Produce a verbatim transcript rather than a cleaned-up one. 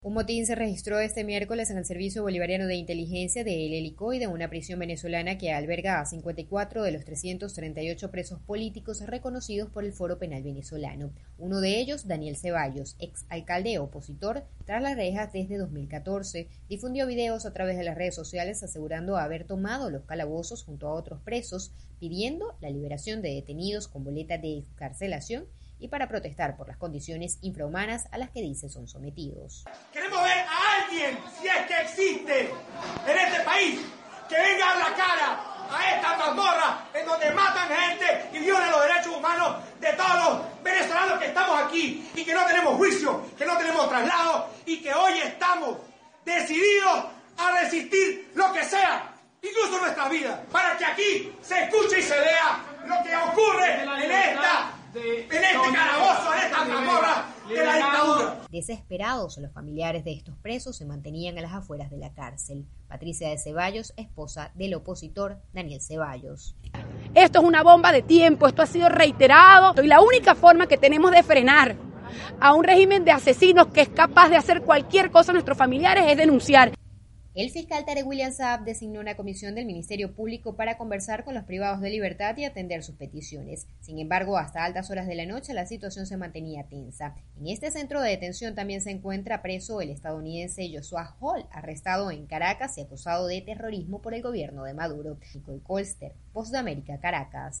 Un motín se registró este miércoles en el Servicio Bolivariano de Inteligencia de El Helicoide, una prisión venezolana que alberga a cincuenta y cuatro de los trescientos treinta y ocho presos políticos reconocidos por el Foro Penal Venezolano. Uno de ellos, Daniel Ceballos, ex alcalde opositor, tras las rejas desde dos mil catorce, difundió videos a través de las redes sociales asegurando haber tomado los calabozos junto a otros presos, pidiendo la liberación de detenidos con boleta de excarcelación y para protestar por las condiciones infrahumanas a las que dice son sometidos. Queremos ver a alguien, si es que existe en este país, que venga a la cara a esta mazmorra en donde matan gente y violan los derechos humanos de todos los venezolanos que estamos aquí y que no tenemos juicio, que no tenemos traslado y que hoy estamos decididos a resistir lo que sea, incluso nuestra vida, para que aquí se escuche y se vea lo que ocurre en esta De, en este calabozo, en esta mazmorra de la dictadura. Desesperados, los familiares de estos presos se mantenían a las afueras de la cárcel. Patricia de Ceballos, esposa del opositor Daniel Ceballos. Esto es una bomba de tiempo, esto ha sido reiterado y la única forma que tenemos de frenar a un régimen de asesinos que es capaz de hacer cualquier cosa a nuestros familiares es denunciar. El fiscal Tarek William Saab designó una comisión del Ministerio Público para conversar con los privados de libertad y atender sus peticiones. Sin embargo, hasta altas horas de la noche la situación se mantenía tensa. En este centro de detención también se encuentra preso el estadounidense Joshua Hall, arrestado en Caracas y acusado de terrorismo por el gobierno de Maduro. Nicole Colster, Voz de América, Caracas.